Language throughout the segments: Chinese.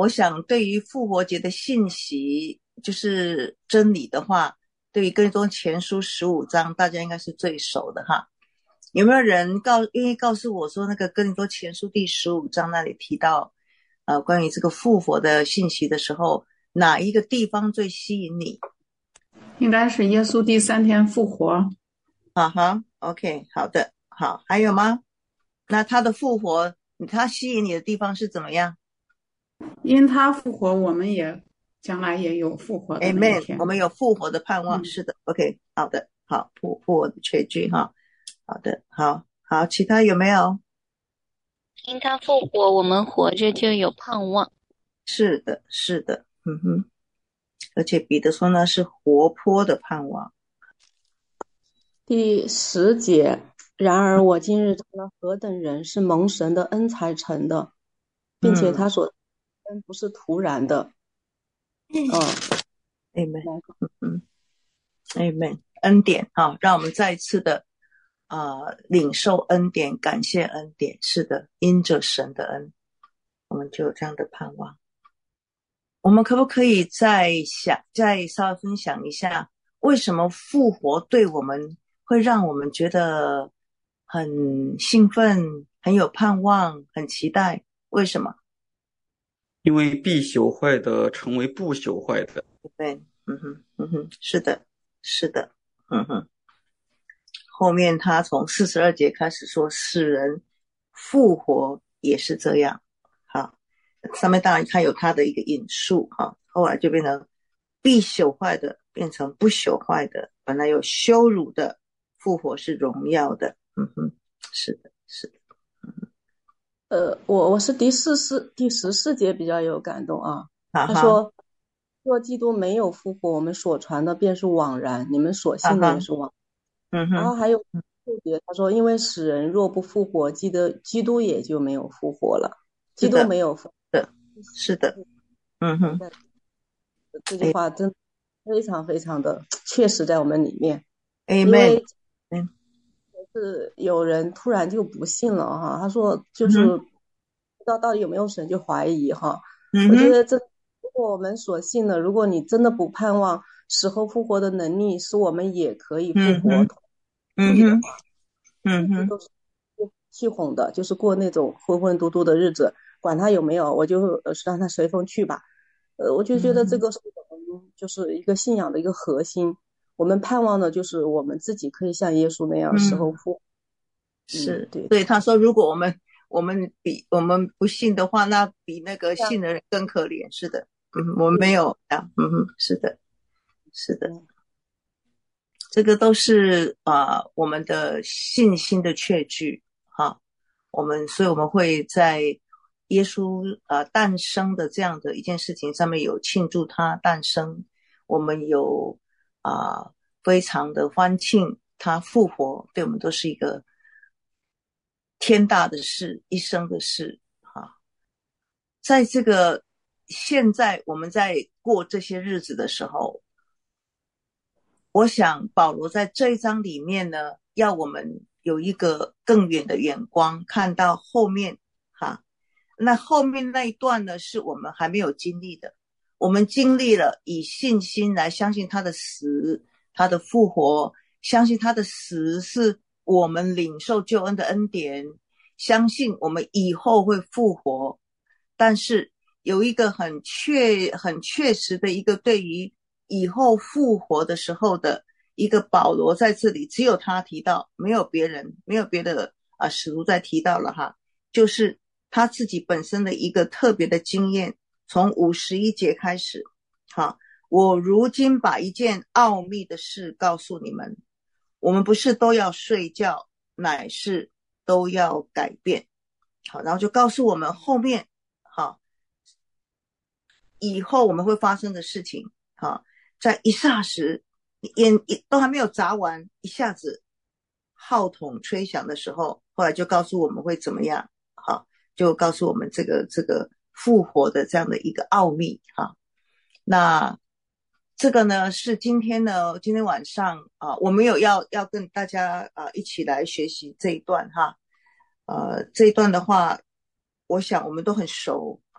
我想对于复活节的信息，就是真理的话，对于哥林多前书15章，大家应该是最熟的哈。有没有人愿意告诉我说，那个哥林多前书第15章那里提到，关于这个复活的信息的时候，哪一个地方最吸引你？ 应该是耶稣第3天复活。 啊哈，OK，好的，好，还有吗？那他的复活，他吸引你的地方是怎么样因他复活，我们也将来也有复活的那一 ？Amen，我天。 们有复活的盼望， 嗯， 是的，OK，好的，好，复活的确据哈，好的，好，好，其他有没有？ 因他复活，我们活着就有盼望。 是的，是的，嗯哼，而且彼得说呢是活泼的盼望， 第10节，然而我今日成了何等人，是蒙神的恩才成的，并且嗯他所恩不是突然的。 ，Amen，嗯，Amen，恩典哈，让我们再一次的领受恩典，感谢恩典，是的，因着神的恩，我们就有这样的盼望。我们可不可以再稍微分享一下，为什么复活对我们会让我们觉得很兴奋、很有盼望、很期待？为什么？ 因为必朽坏的成为不朽坏的。 对，嗯哼，嗯哼，是的，是的，嗯哼。后面他从42节开始说，使人复活也是这样。好，上面当然他有他的一个引述哈，后来就变成必朽坏的变成不朽坏的，本来有羞辱的复活是荣耀的。嗯哼，是的，是的。 我是第14节比较有感动啊。 哈哈， 他说，若基督没有复活，我们所传的便是枉然，你们所信的也哈哈， 是枉。 嗯哼， 然后还有6节，他说，因为使人若不复活，基督也就没有复活了。基督是的， 没有复活， 是的，是的，嗯哼这句话真的非常非常的确实在我们里面。因 ，Amen， 为嗯是有人突然就不信了哈，他说就是哼， 不知道到底有没有神就怀疑哈。 嗯哼， 我觉得如果我们所信的，如果你真的不盼望死后复活的能力，使我们也可以复活， 嗯哼，嗯哼， 去的话， 嗯哼， 一直都是气哄的，就是过那种浑浑沌沌的日子，管他有没有，我就让他随风去吧。我就觉得这嗯哼， 个是我们就是一个信仰的一个核心。我们盼望的就是我们自己可以像耶稣那样时候嗯。 复。 是， 对。 对，他说，如果我们不信的话，那比那个信的人更可怜。是的，我们没有啊，是的，是的， 嗯， 这个都是我们的信心的确据哈。所以我们会在耶稣诞生的这样的一件事情上面有庆祝他诞生，我们有非常的欢庆他复活，对我们都是一个天大的事，一生的事哈。在这个现在我们在过这些日子的时候，我想保罗在这一章里面呢，要我们有一个更远的眼光，看到后面哈。那后面那一段呢，是我们还没有经历的。我们经历了以信心来相信他的死，他的复活，相信他的死是我们领受救恩的恩典，相信我们以后会复活。但是有一个很确实的一个对于以后复活的时候的一个保罗在这里，只有他提到，没有别人，没有别的使徒再提到了哈，就是他自己本身的一个特别的经验，从51节开始，好，我如今把一件奥秘的事告诉你们，我们不是都要睡觉，乃是都要改变。好，然后就告诉我们后面好以后我们会发生的事情。好，在一霎时，眼都还没有眨完，一下子号筒吹响的时候，后来就告诉我们会怎么样。好，就告诉我们这个复活的这样的一个奥秘哈。那这个呢是今天晚上我们有要跟大家一起来学习这一段哈。这一段的话，我想我们都很熟。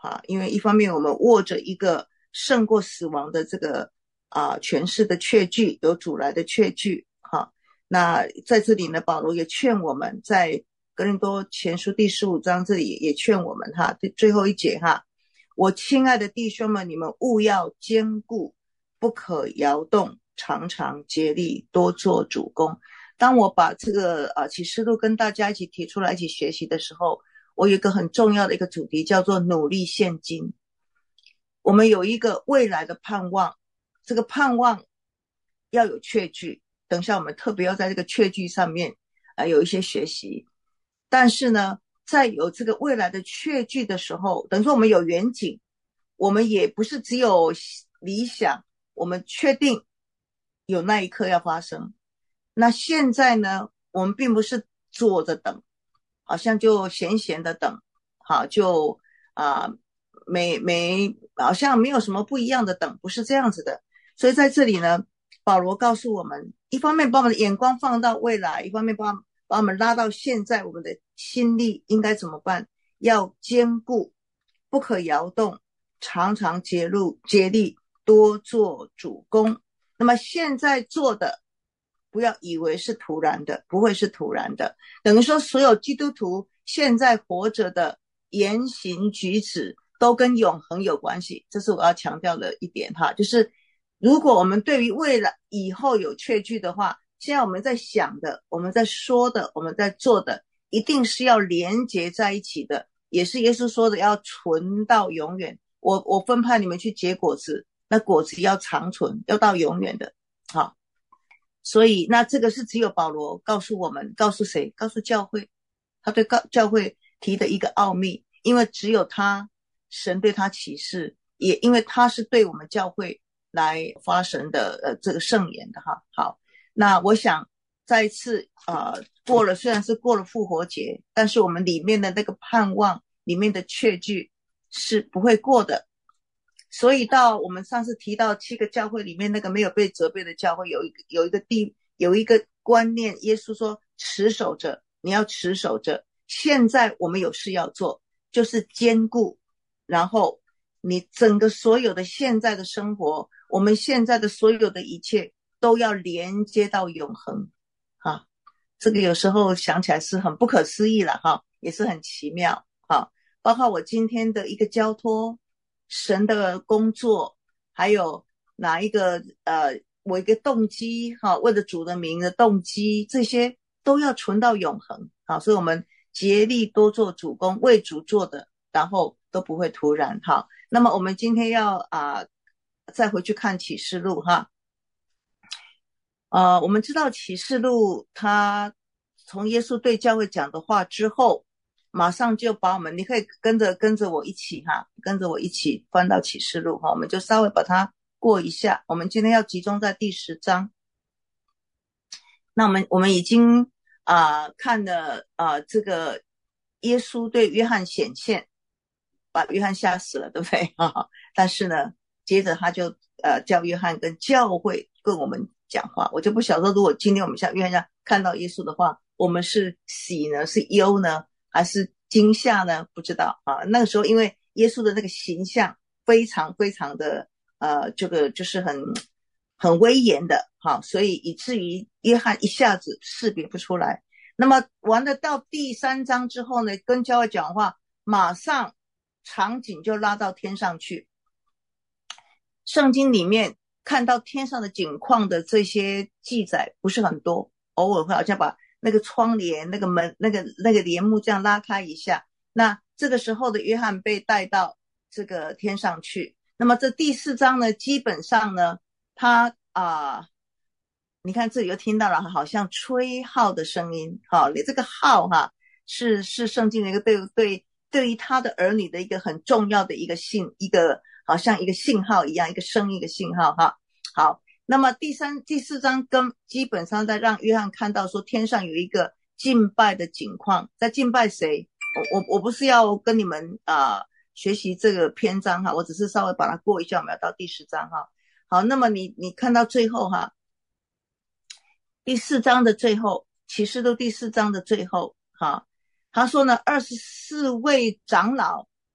因为一方面我们握着一个胜过死亡的这个权势的确据，有主来的确据那在这里呢，保罗也劝我们，在哥林多前书第15章这里也劝我们最后一节我亲爱的弟兄们，你们务要坚固，不可摇动，常常竭力，多做主工。当我把这个启示录跟大家一起提出来一起学习的时候，我有一个很重要的一个主题，叫做努力现今。我们有一个未来的盼望，这个盼望要有确据，等一下我们特别要在这个确据上面有一些学习。但是呢，在有这个未来的确据的时候，等于说我们有远景，我们也不是只有理想，我们确定有那一刻要发生。那现在呢，我们并不是坐着等，好像就闲闲的等，就好像没有什么不一样的等，不是这样子的。所以在这里呢，保罗告诉我们，一方面把我们的眼光放到未来，一方面把我们拉到现在，我们的心力应该怎么办？要坚固，不可摇动，常常竭力，多做主工。那么现在做的，不要以为是突然的，不会是突然的。等于说，所有基督徒现在活着的言行举止都跟永恒有关系，这是我要强调的一点就是如果我们对于未来以后有确据的话，现在我们在想的，我们在说的，我们在做的，一定是要连结在一起的，也是耶稣说的要存到永远。我分派你们去结果子，那果子要长存，要到永远的所以那这个是只有保罗告诉我们，告诉谁？告诉教会，他对教会提的一个奥秘，因为只有他，神对他启示，也因为他是对我们教会来发神的这个圣言的好，那我想再一次过了，虽然是过了复活节，但是我们里面的那个盼望，里面的确据是不会过的。所以到我们上次提到7个教会里面，那个没有被责备的教会，有一个观念，耶稣说持守着，你要持守着。现在我们有事要做，就是坚固，然后你整个所有的现在的生活，我们现在的所有的一切都要连接到永恒这个有时候想起来是很不可思议了也是很奇妙包括我今天的一个交托，神的工作，还有哪一个我一个动机为了主的名的动机，这些都要存到永恒所以我们竭力多做主工，为主做的，然后都不会突然那么我们今天要再回去看启示录我们知道启示录他从耶稣对教会讲的话之后，马上就把我们，你可以跟着我一起跟着我一起翻到启示录我们就稍微把它过一下。我们今天要集中在第10章。那我们已经看了这个耶稣对约翰显现，把约翰吓死了，对不对但是呢，接着他就叫约翰跟教会跟我们讲话。我就不晓得如果今天我们像约翰这样看到耶稣的话，我们是喜呢，是忧呢，还是惊吓呢？不知道那个时候因为耶稣的那个形象非常非常的这个就是很威严的所以以至于约翰一下子识别不出来。那么完了到第3章之后呢，跟教会讲话，马上场景就拉到天上去。圣经里面看到天上的景况的这些记载不是很多，偶尔会好像把那个窗帘、那个门、那个帘幕这样拉开一下。那这个时候的约翰被带到这个天上去。那么这第4章呢，基本上呢，他你看这里又听到了好像吹号的声音你这个号是圣经的一个对于他的儿女的一个很重要的一个好像一个信号一样，一个声音，一个信号好，那么第4章基本上在让约翰看到说天上有一个敬拜的景况，在敬拜谁？我不是要跟你们学习这个篇章我只是稍微把它过一下，我们要到第10章好，那么你看到最后第4章的最后，启示录第4章的最后他说呢，24位长老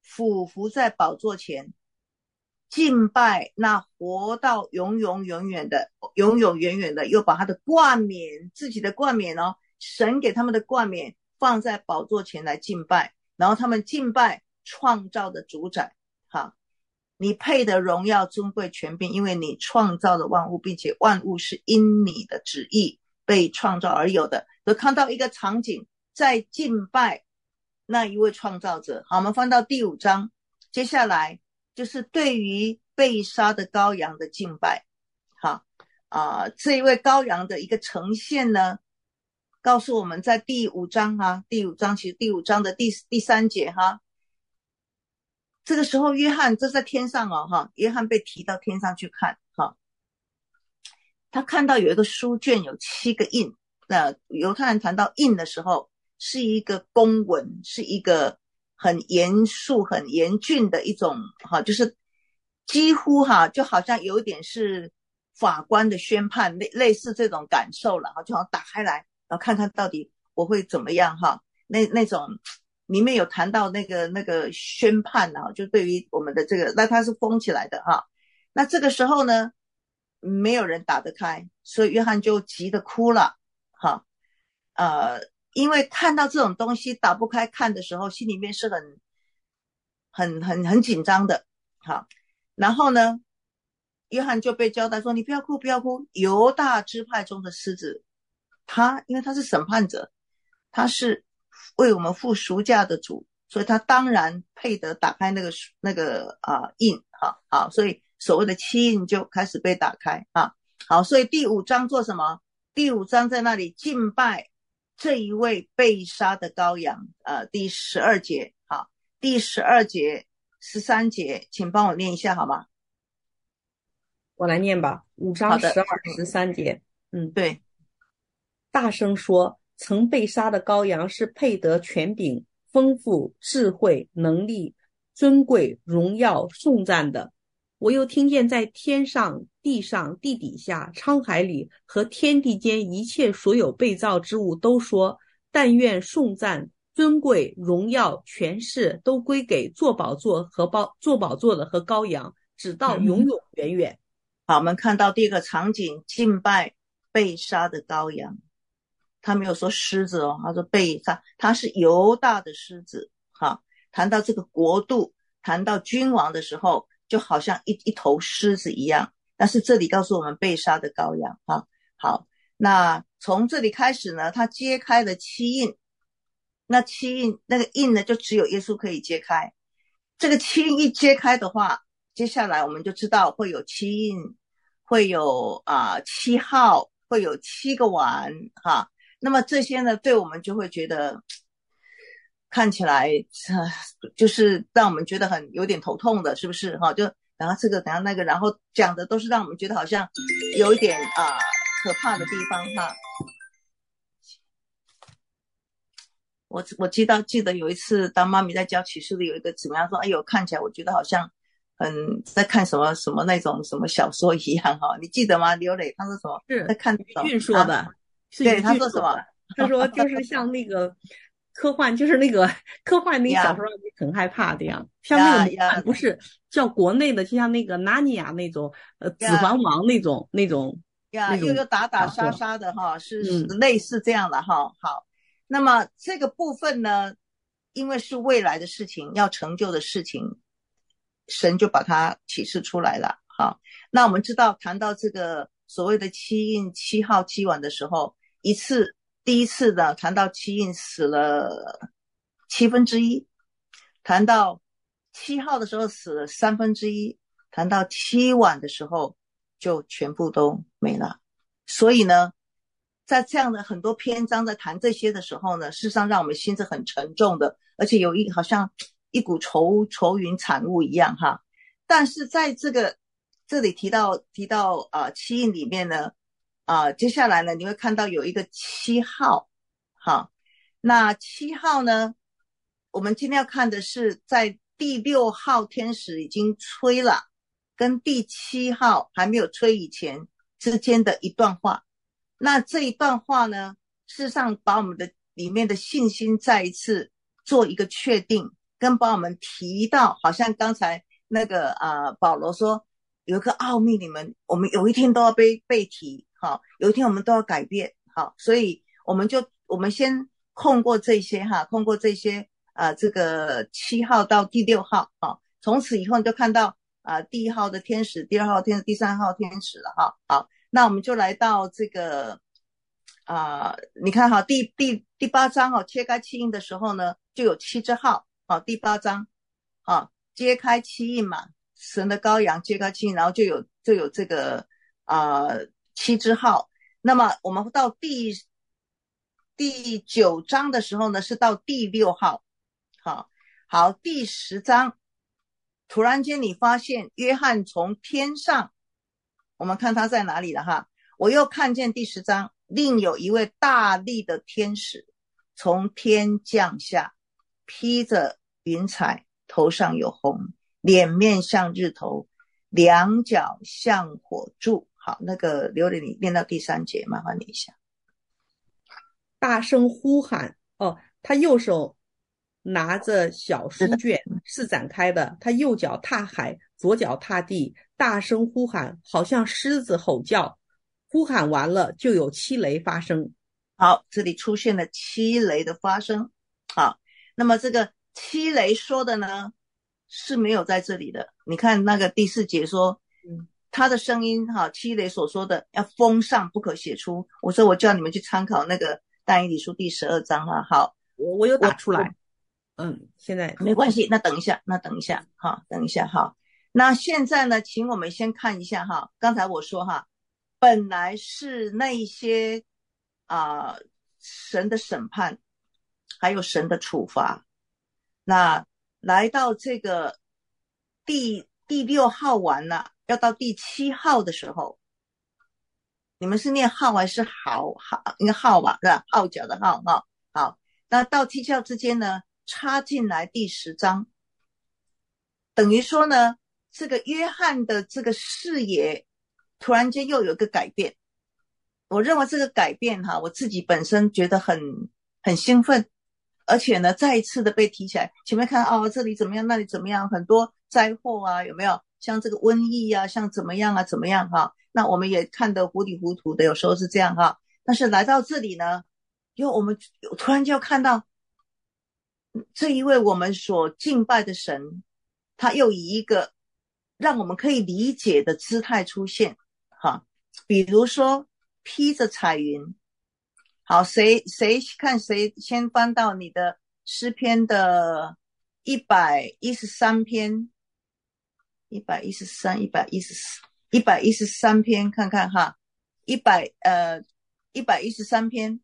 俯伏在宝座前，敬拜那活到永永远远的，又把他的冠冕，自己的冠冕哦，神给他们的冠冕放在宝座前来敬拜，然后他们敬拜创造的主宰。好，你配得荣耀尊贵权柄，因为你创造了万物，并且万物是因你的旨意被创造而有的。就看到一个场景，在敬拜那一位创造者。好，我们翻到第5章，接下来就是对于被杀的羔羊的敬拜。好，这一位羔羊的一个呈现呢，告诉我们在第5章第5章其实第5章的第3节这个时候约翰这在天上约翰被提到天上去看他看到有一个书卷有7个印。那犹太人谈到印的时候，是一个公文，是一个很严肃很严峻的一种就是几乎就好像有点是法官的宣判，类似这种感受了，就好像打开来然后看看到底我会怎么样那种里面有谈到那个宣判就对于我们的这个，那它是封起来的那这个时候呢，没有人打得开，所以约翰就急得哭了因为看到这种东西打不开看的时候，心里面是很紧张的然后呢，约翰就被交代说，你不要哭不要哭，犹大支派中的狮子，因为他是审判者，他是为我们付赎价的主，所以他当然配得打开那个印好，所以所谓的7印就开始被打开好，所以第5章做什么？第5章在那里敬拜这一位被杀的羔羊第12节第12节13节，请帮我念一下好吗？ 我来念吧。5章12、13节。 对。 大声说，曾被杀的羔羊是配得权柄、丰富、智慧、能力、尊贵、荣耀、颂赞的。我又听见在天上、地上、地底下、沧海里和天地间一切所有被造之物都说，但愿颂赞、尊贵、荣耀、权势都归给坐宝座的和羔羊，直到永永远远。 好，我们看到第一个场景，敬拜被杀的羔羊。他没有说狮子他说被杀，他是犹大的狮子谈到这个国度，谈到君王的时候，就好像一头狮子一样，但是这里告诉我们被杀的羔羊好，那从这里开始呢，他揭开了7印，那7印那个印呢，就只有耶稣可以揭开。这个7印一揭开的话，接下来我们就知道会有7印，会有7号，会有7个碗那么这些呢，对我们就会觉得看起来就是让我们觉得有点头痛的，是不是就然后这个等下那个，然后讲的都是让我们觉得好像有一点可怕的地方我记得有一次当妈咪在教启示的有一个怎么样说，哎呦看起来我觉得好像在看什么那种什么小说一样你记得吗？刘磊他说什么？ 是在看于俊说的对，他说什么？ 他说就是像那个科幻，就是那个科幻那小说让你很害怕的样，像那个魔幻不是叫国内的，就像那个纳尼亚那种指环王那种又打杀杀的是类似这样的好，那么这个部分呢，因为是未来的事情，要成就的事情，神就把它启示出来了那我们知道谈到这个所谓的7印7号7碗的时候，第一次呢谈到7印死了1/7，谈到7号的时候死了1/3，谈到7碗的时候就全部都没了。所以呢，在这样的很多篇章在谈这些的时候呢，事实上让我们心是很沉重的，而且好像一股愁云惨雾一样但是在这里提到7印里面呢接下来呢你会看到有一个7号那7号呢，我们今天要看的是在第6号天使已经吹了跟第7号还没有吹以前之间的一段话。那这一段话呢，事实上把我们的里面的信心再一次做一个确定， 跟把我们提到，好像刚才那个保罗说有一个奥秘，我们有一天都要被提，好，有一天我们都要改变，好，所以我们先控过这些这个7号到第6号，好，从此以后你就看到第1号的天使，第2号天使，第3号天使了哈。好，那我们就来到这个你看哈，第8章切开7印的时候呢，就有7只号，第8章揭开7印嘛，神的羔羊揭开7印，然后就有这个7只号。那么我们到第9章的时候呢，是到第6号。好，第10章突然间你发现约翰从天上，我们看他在哪里了哈。我又看见第10章，另有一位大力的天使从天降下，披着云彩，头上有红，脸面像日头，两脚像火柱。好，那个刘玲你念到第3节，麻烦你一下。 大声呼喊，他右手拿着小书卷，是展开的，他右脚踏海，左脚踏地，大声呼喊，好像狮子吼叫。呼喊完了，就有7雷发生。 好，这里出现了7雷的发生。好，那么这个7雷说的呢，是没有在这里的。你看那个第4节说，他的声音7雷所说的要封上，不可写出。我说我叫你们去参考那个但以理书第12章哈。好， 我有打出来。现在没关系，那等一下哈，等一下哈。那现在呢，请我们先看一下哈，刚才我说哈，本来是那一些神的审判，还有神的处罚。那来到这个第6号完了，要到第7号的时候，你们是念号还是好应该号吧，是吧？号角的号哈。好，那到7、7号之间呢，插进来第10章，等于说呢，这个约翰的这个视野突然间又有一个改变。我认为这个改变我自己本身觉得很兴奋，而且呢再一次的被提起来。前面看这里怎么样，那里怎么样，很多灾祸有没有？像这个瘟疫像怎么样哈。那我们也看得糊里糊涂的，有时候是这样哈。但是来到这里呢，我们突然就看到这一位我们所敬拜的神，他又以一个让我们可以理解的姿态出现哈。比如说披着彩云。好，谁先翻到你的诗篇的113篇113篇看看哈。113篇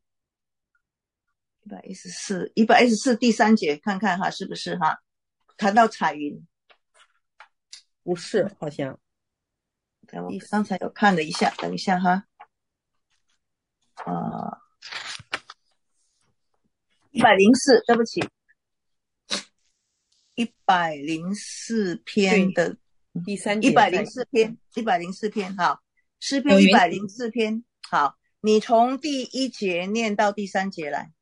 114第3节看看哈，是不是哈？谈到彩云， 不是，好像我刚才有看了一下，等一下哈。104，对不起，104篇的第3节 ，104篇，好，诗篇104篇，好，你从第1节念到第3节来。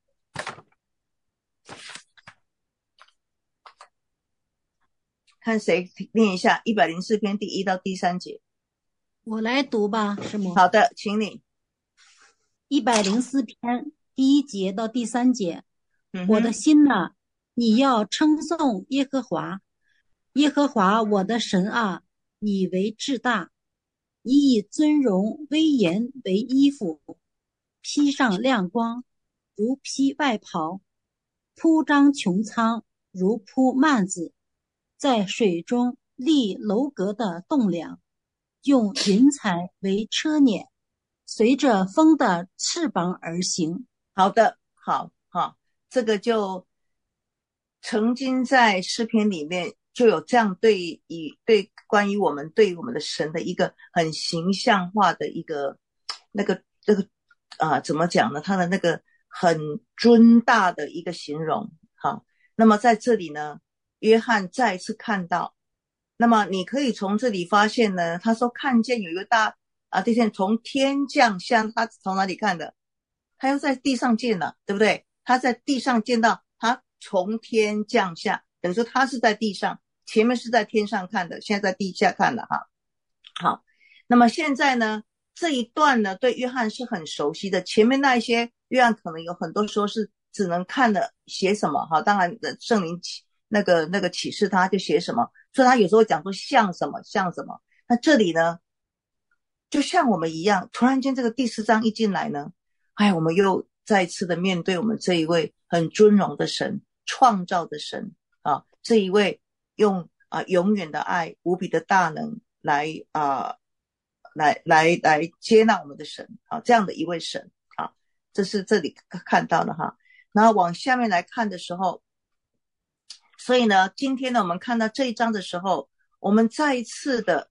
看谁念一下104篇第1到第3节。 我来读吧，师母。 好的，请你。 104篇第1节到第3节。我的心哪，你要称颂耶和华，耶和华我的神啊，你为至大，你以尊荣威严为衣服，披上亮光如披外袍，铺张穹苍如铺幔子，在水中立楼阁的栋梁，用云彩为车辇，随着风的翅膀而行。 好的，好，这个就曾经在诗篇里面就有这样对关于我们对我们的神的一个很形象化的一个怎么讲呢？他的那个很尊大的一个形容。好，那么在这里呢，约翰再一次看到，那么你可以从这里发现呢，他说看见有一个大地天从天降下，他从哪里看的？他又在地上见了，对不对？他在地上见到他从天降下， 等于说他是在地上，前面是在天上看的，现在在地下看的哈。好，那么现在呢，这一段呢对约翰是很熟悉的，前面那一些约翰可能有很多时候是只能看的写什么哈，当然圣灵那个启示他就写什么，所以他有时候讲说像什么像什么。那这里呢就像我们一样，突然间这个第4章一进来呢，我们又再一次的面对我们这一位很尊荣的神，创造的神啊，这一位用永远的爱无比的大能来接纳我们的神啊，这样的一位神啊，这是这里看到的哈。然后往下面来看的时候，所以呢今天呢我们看到这一章的时候，我们再一次的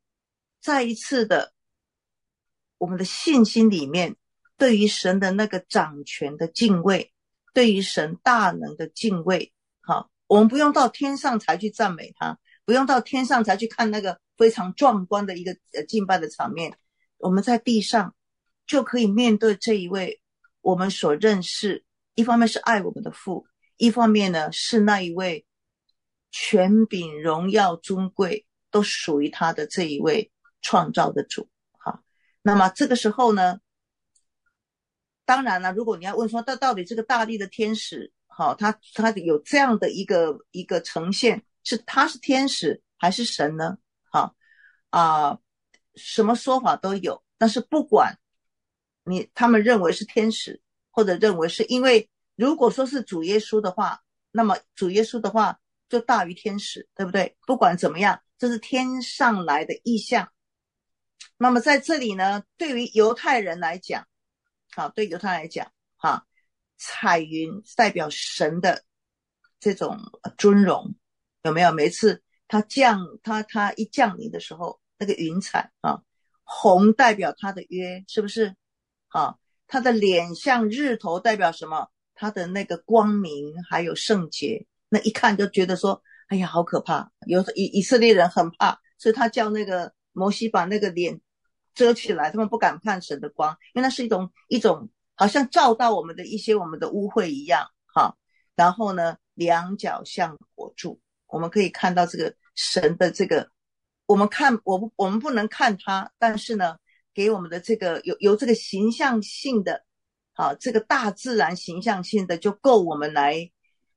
我们的信心里面对于神的那个掌权的敬畏，对于神大能的敬畏，好，我们不用到天上才去赞美他，不用到天上才去看那个非常壮观的一个敬拜的场面，我们在地上就可以面对这一位我们所认识，一方面是爱我们的父，一方面呢是那一位权柄荣耀尊贵都属于他的这一位创造的主。好，那么这个时候呢，当然了，如果你要问说到底这个大力的天使好，他有这样的一个呈现，是他是天使还是神呢？好什么说法都有，但是不管他们认为是天使，或者认为是，因为如果说是主耶稣的话，那么主耶稣的话就大于天使，对不对？不管怎么样，这是天上来的意象。那么在这里呢，对于犹太人来讲，对犹太人来讲，彩云代表神的这种尊荣，有没有？每次他一降临的时候，那个云彩红代表他的约，是不是？他的脸像日头代表什么？他的那个光明还有圣洁，那一看就觉得说，哎呀，好可怕！以色列人很怕，所以他叫那个摩西把那个脸遮起来，他们不敢看神的光，因为那是一种好像照到我们的污秽一样然后呢，两脚像火柱，我们可以看到这个神的这个，我们不能看他，但是呢，给我们的这个有这个形象性的这个大自然形象性的就够我们来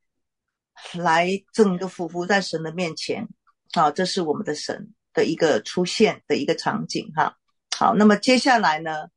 整个匍匐在神的面前这是我们的神的一个出现的一个场景好，那么接下来呢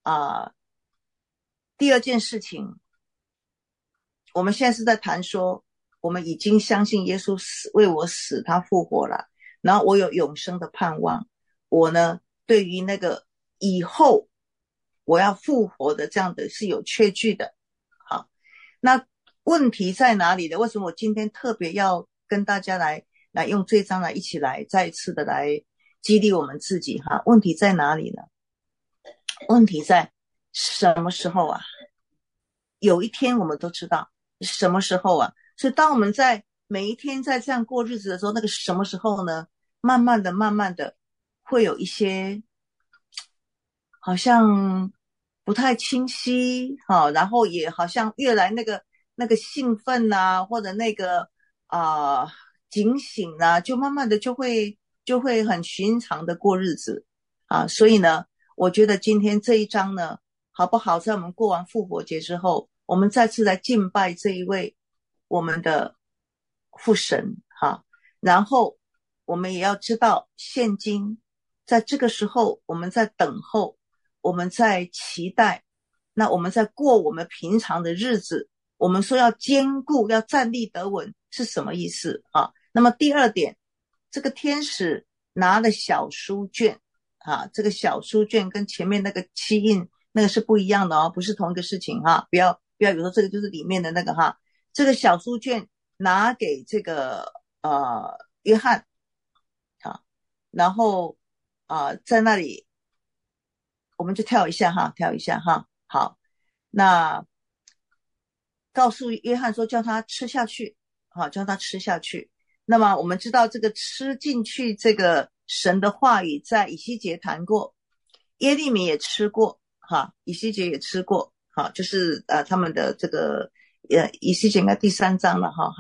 第二件事情，我们现在是在谈说，我们已经相信耶稣为我死，他复活了，然后我有永生的盼望，我呢对于那个以后我要复活的这样的是有确据的。好，那问题在哪里呢？为什么我今天特别要跟大家来用这一章来一起来再一次的来激励我们自己问题在哪里呢？问题在什么时候有一天我们都知道什么时候所以当我们在每一天在这样过日子的时候，那个什么时候呢，慢慢的会有一些好像不太清晰然后也好像越来那个兴奋或者那个警醒就慢慢的就会很寻常的过日子所以呢，我觉得今天这一章呢，好不好，在我们过完复活节之后，我们再次来敬拜这一位我们的父神然后我们也要知道，现今在这个时候我们在等候，我们在期待，那我们在过我们平常的日子，我们说要坚固要站立得稳是什么意思那么第二点，这个天使拿了小书卷这个小书卷跟前面那个七印那个是不一样的不是同一个事情不要有时候这个就是里面的那个这个小书卷拿给这个约翰然后在那里我们就跳一下好，那告诉约翰说叫他吃下去叫他吃下去。那么我们知道这个吃进去这个神的话语在以西结谈过，耶利米也吃过以西结也吃过就是他们的这个以西结应该第3章了好，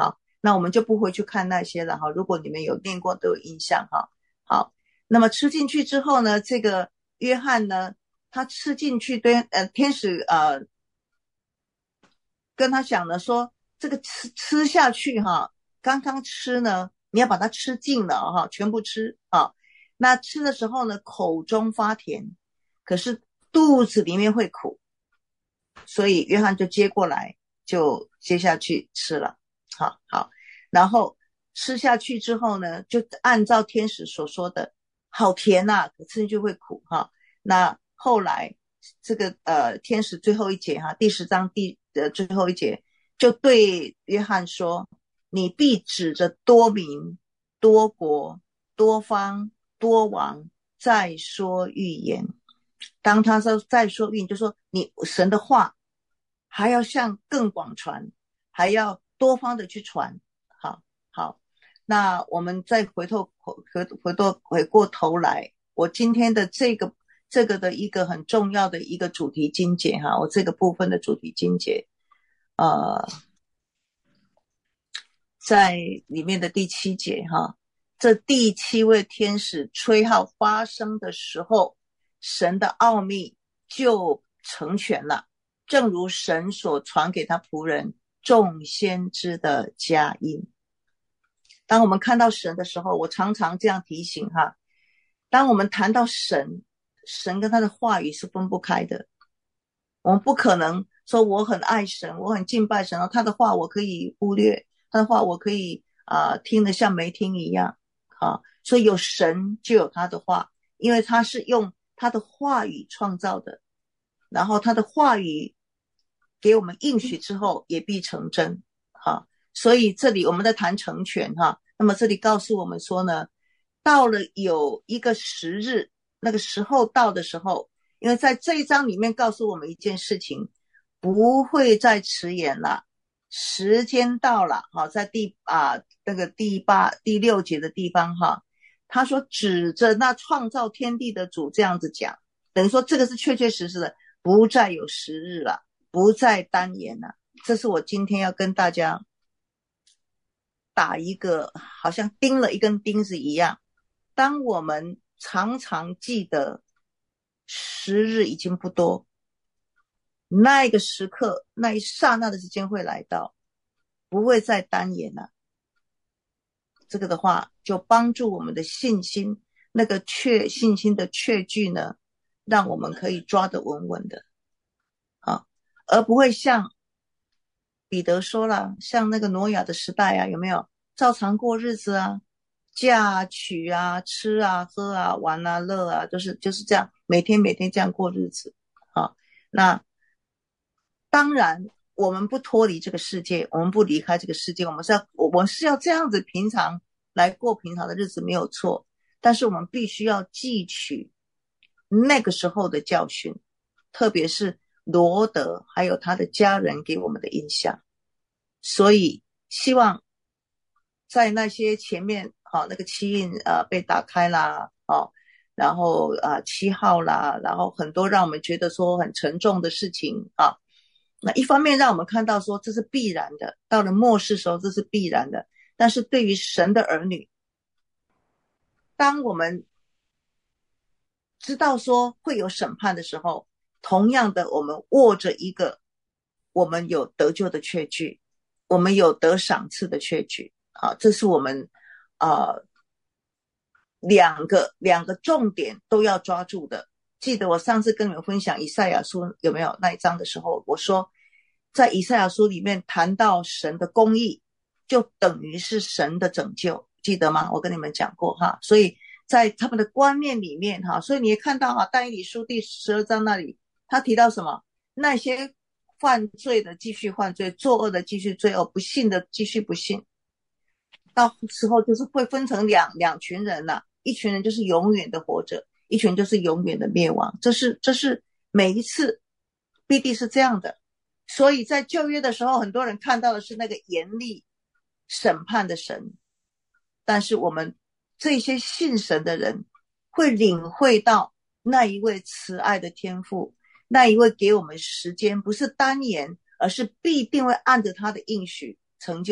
那我们就不会去看那些了哈。如果你们有念过都有印象哈。好，那么吃进去之后呢，这个约翰呢，他吃进去对天使跟他讲了说，这个吃下去哈，刚刚吃呢，你要把它吃尽了哈，全部吃啊。那吃的时候呢，口中发甜，可是肚子里面会苦，所以约翰就接过来，就接下去吃了。好，然后吃下去之后呢，就按照天使所说的，好甜啊，可吃进去会苦哈。那后来这个天使最后一节哈，第10章最后一节，就对约翰说，你必指着多民、多国、多方、多王再说预言。当他说再说预言，就说你神的话还要向更广传，还要多方的去传。好，那我们再回过头来，我今天的这个的一个很重要的一个主题经节哈，我这个部分的主题经节在里面的第7节哈，这第7位天使吹号发生的时候，神的奥秘就成全了，正如神所传给他仆人众先知的佳音。当我们看到神的时候，我常常这样提醒哈，当我们谈到神跟他的话语是分不开的。我们不可能说我很爱神，我很敬拜神，然后他的话我可以忽略，他的话我可以听得像没听一样所以有神就有他的话，因为他是用他的话语创造的，然后他的话语给我们应许之后也必成真所以这里我们在谈成全那么这里告诉我们说呢，到了有一个时日，那个时候到的时候，因为在这一章里面告诉我们一件事情，不会再迟延了，时间到了在那个第6节的地方他说指着那创造天地的主这样子讲，等于说这个是确确实实的，不再有时日了，不再单言了。这是我今天要跟大家打一个好像钉了一根钉子一样，当我们常常记得时日已经不多，那一个时刻，那一刹那的时间会来到，不会再单言了。这个的话就帮助我们的信心，那个信心的确据呢，让我们可以抓得稳稳的而不会像彼得说了，像那个挪亚的时代有没有照常过日子嫁娶吃喝玩乐就是这样，每天这样过日子那当然我们不脱离这个世界，我们不离开这个世界，我们是要这样子平常来过平常的日子，没有错，但是我们必须要汲取那个时候的教训，特别是罗德还有他的家人给我们的印象。所以希望在那些前面那个七印被打开啦然后7号啦，然后很多让我们觉得说很沉重的事情那一方面让我们看到说这是必然的，到了末世时候这是必然的，但是对于神的儿女，当我们知道说会有审判的时候，同样的我们握着一个我们有得救的确据，我们有得赏赐的确据这是我们两个重点都要抓住的。记得我上次跟你们分享以赛亚书有没有那一章的时候，我说在以赛亚书里面谈到神的公义，就等于是神的拯救，记得吗？我跟你们讲过所以在他们的观念里面所以你也看到但以理书第12章那里他提到什么，那些犯罪的继续犯罪，作恶的继续罪恶，不信的继续不信，到时候就是会分成两群人一群人就是永远的活着，一群就是永远的灭亡，这是每一次必定是这样的。所以在旧约的时候，很多人看到的是那个严厉审判的神，但是我们这些信神的人会领会到那一位慈爱的天父，那一位给我们时间不是单言，而是必定会按着他的应许成就的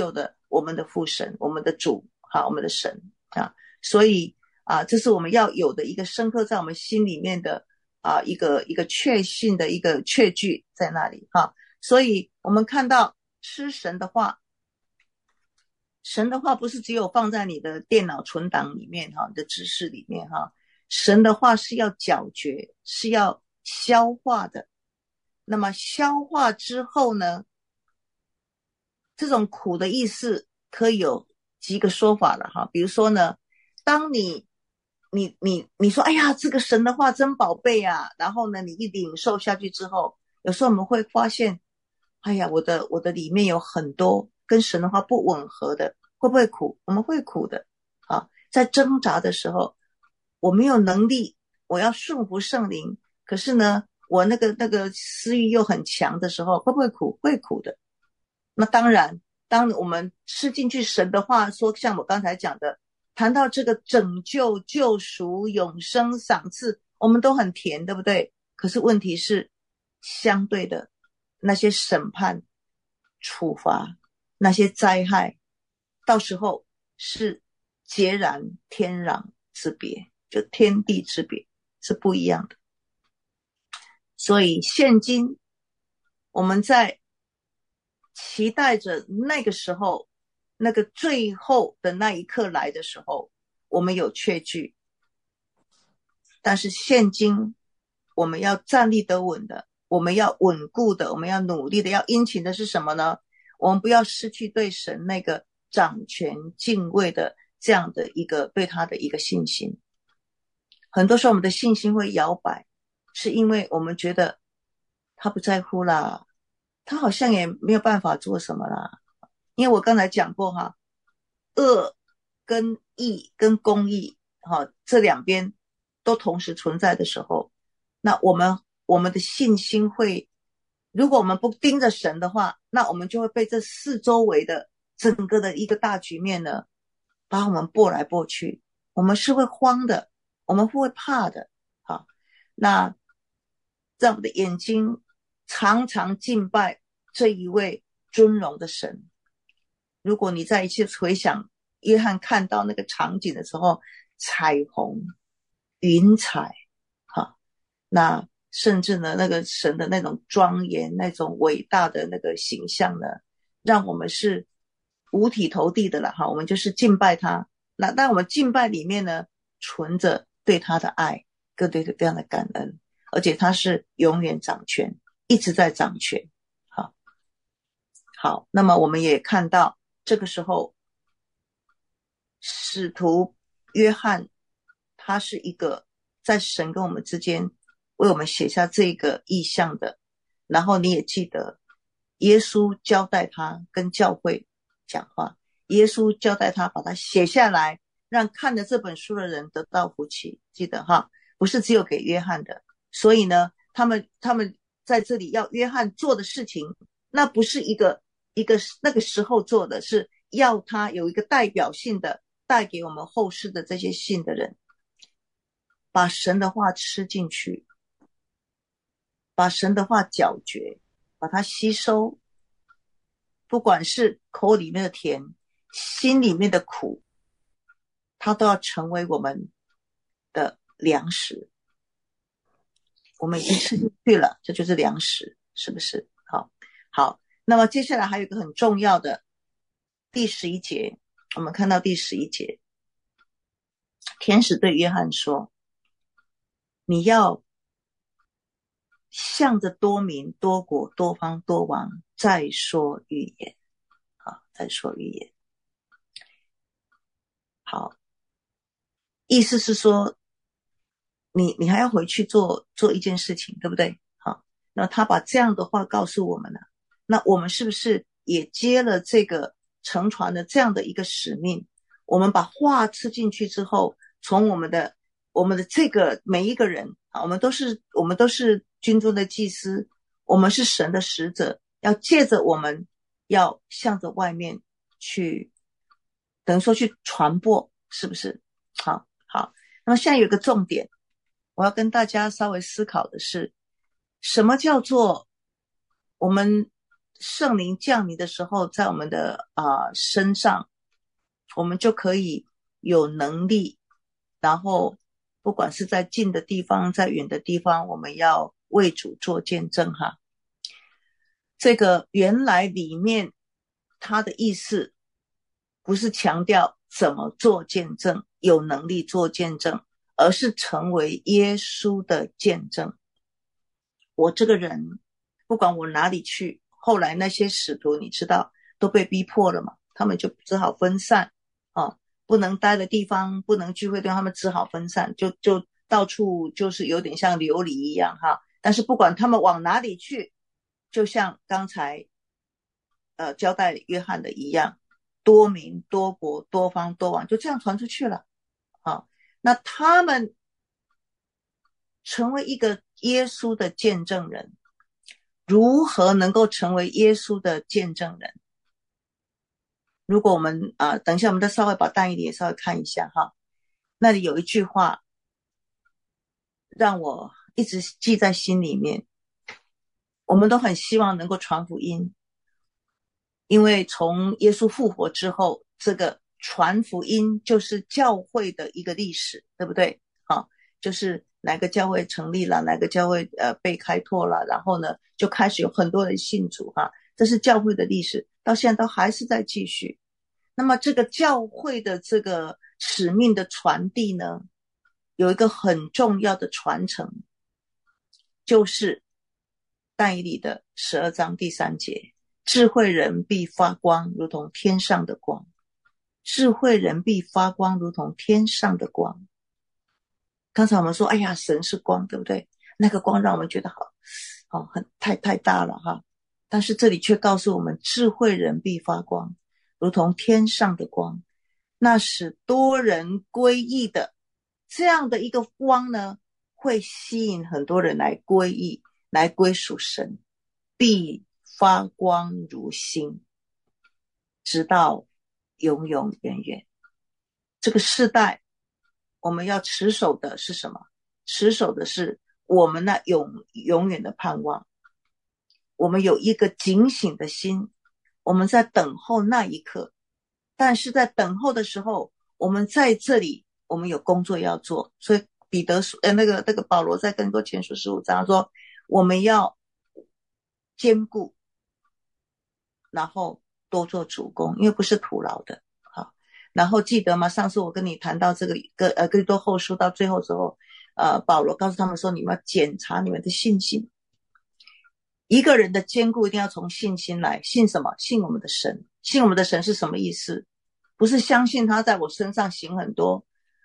我们的父神，我们的主，好，我们的神啊。所以这是我们要有的一个深刻在我们心里面的一个确信的一个确据在那里哈。所以我们看到吃神的话，神的话不是只有放在你的电脑存档里面哈，你的知识里面哈，神的话是要咀嚼，是要消化的。那么消化之后呢，这种苦的意思可以有几个说法了哈。比如说呢，当你说哎呀这个神的话真宝贝啊，然后呢你一领受下去之后，有时候我们会发现哎呀我的里面有很多跟神的话不吻合的，会不会苦？我们会苦的啊。在挣扎的时候，我没有能力，我要顺服圣灵，可是呢我那个私欲又很强的时候，会不会苦？会苦的。那当然，当我们吃进去神的话，说像我刚才讲的，谈到这个拯救、救赎、永生、赏赐，我们都很甜，对不对？可是问题是，相对的那些审判、处罚、那些灾害，到时候是截然天壤之别，就天地之别，是不一样的。所以现今我们在期待着那个时候，那个最后的那一刻来的时候，我们有确据。但是现今我们要站立得稳的，我们要稳固的，我们要努力的，要殷勤的是什么呢？我们不要失去对神那个掌权敬畏的这样的一个对他的一个信心。很多时候我们的信心会摇摆，是因为我们觉得他不在乎啦，他好像也没有办法做什么啦。因为我刚才讲过哈，恶跟义跟公义这两边都同时存在的时候，那我们的信心会，如果我们不盯着神的话，那我们就会被这四周围的整个的一个大局面呢把我们拨来拨去，我们是会慌的，我们会怕的。好，那在我们的眼睛常常敬拜这一位尊荣的神。如果你再一次回想约翰看到那个场景的时候，彩虹云彩那甚至呢那个神的那种庄严，那种伟大的那个形象呢，让我们是五体投地的了我们就是敬拜他。那但我们敬拜里面呢，存着对他的爱跟对这样的感恩，而且他是永远掌权，一直在掌权。好，那么我们也看到这个时候使徒约翰他是一个在神跟我们之间为我们写下这个意象的。然后你也记得耶稣交代他跟教会讲话，耶稣交代他把它写下来，让看了这本书的人得到福气，记得不是只有给约翰的。所以呢他们在这里要约翰做的事情，那不是一个那个时候做的，是要他有一个代表性的带给我们后世的这些信的人，把神的话吃进去，把神的话咀嚼，把它吸收，不管是口里面的甜，心里面的苦，它都要成为我们的粮食。我们已经吃进去了，这就是粮食，是不是？好，那么接下来还有一个很重要的第11节，我们看到第11节，天使对约翰说，你要向着多民多国多方多王再说预言。再说预言。好，意思是说你还要回去做一件事情，对不对？好，那他把这样的话告诉我们了，那我们是不是也接了这个承传的这样的一个使命？我们把话吃进去之后，从我们的这个每一个人我们都是军中的祭司，我们是神的使者，要借着我们要向着外面去，等于说去传播，是不是？好，那么现在有一个重点，我要跟大家稍微思考的是，什么叫做我们圣灵降临的时候，在我们的身上，我们就可以有能力，然后不管是在近的地方，在远的地方，我们要为主做见证哈。这个原来里面它的意思不是强调怎么做见证，有能力做见证，而是成为耶稣的见证。我这个人不管我哪里去，后来那些使徒你知道都被逼迫了嘛，他们就只好分散不能待的地方，不能聚会的地方，他们只好分散，就到处就是有点像流离一样哈。但是不管他们往哪里去，就像刚才交代约翰的一样，多民多国多方多王，就这样传出去了那他们成为一个耶稣的见证人，如何能够成为耶稣的见证人？如果我们等一下我们再稍微把但以理也稍微看一下哈，那里有一句话让我一直记在心里面，我们都很希望能够传福音，因为从耶稣复活之后，这个传福音就是教会的一个历史，对不对？就是哪个教会成立了，哪个教会被开拓了，然后呢就开始有很多人信主这是教会的历史，到现在都还是在继续。那么这个教会的这个使命的传递呢，有一个很重要的传承，就是但以理的12章第3节，智慧人必发光，如同天上的光。智慧人必发光，如同天上的光。刚才我们说哎呀神是光，对不对？那个光让我们觉得太大了但是这里却告诉我们，智慧人必发光，如同天上的光。那使多人归义的这样的一个光呢，会吸引很多人来归义，来归属神，必发光如星，直到永永远远。这个世代我们要持守的是什么？持守的是我们那永远的盼望。我们有一个警醒的心，我们在等候那一刻，但是在等候的时候，我们在这里我们有工作要做。所以彼得那个保罗在哥林多前书15章说，我们要坚固，然后多做主工，因为不是徒劳的然后记得吗？上次我跟你谈到这个哥林多后书到最后之后，保罗告诉他们说，你们要检查你们的信心。一个人的坚固一定要从信心来，信什么？信我们的神。信我们的神是什么意思？不是相信他在我身上行很多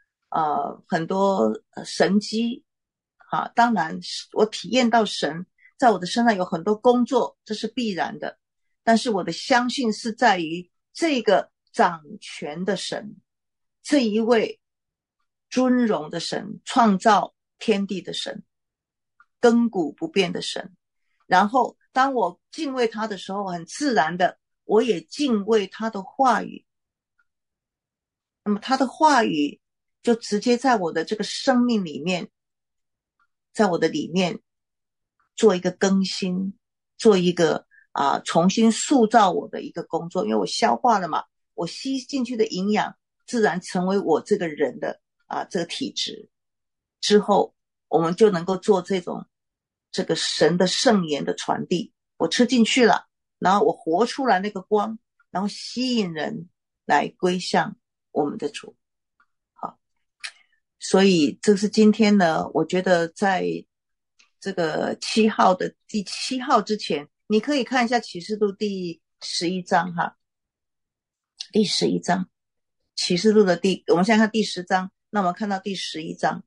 神迹当然我体验到神在我的身上有很多工作，这是必然的，但是我的相信是在于这个掌权的神，这一位尊荣的神，创造天地的神，亘古不变的神。然后当我敬畏他的时候，很自然的我也敬畏他的话语。那么他的话语就直接在我的这个生命里面，在我的里面做一个更新，做一个重新塑造我的一个工作。因为我消化了嘛，我吸进去的营养自然成为我这个人的这个体质，之后我们就能够做这个神的圣言的传递。我吃进去了，然后我活出来那个光，然后吸引人来归向我们的主。好，所以这是今天呢，我觉得在这个第7号之前，你可以看一下启示录第11章第11章，启示录的我们现在看第10章，那我们看到第11章